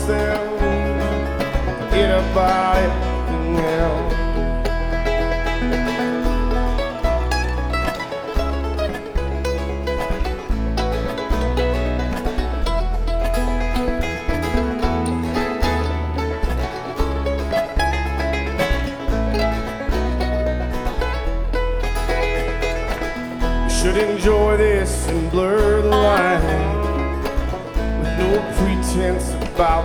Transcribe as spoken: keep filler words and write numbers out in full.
myself in about everything else. Should enjoy this and blur the line with no pretense about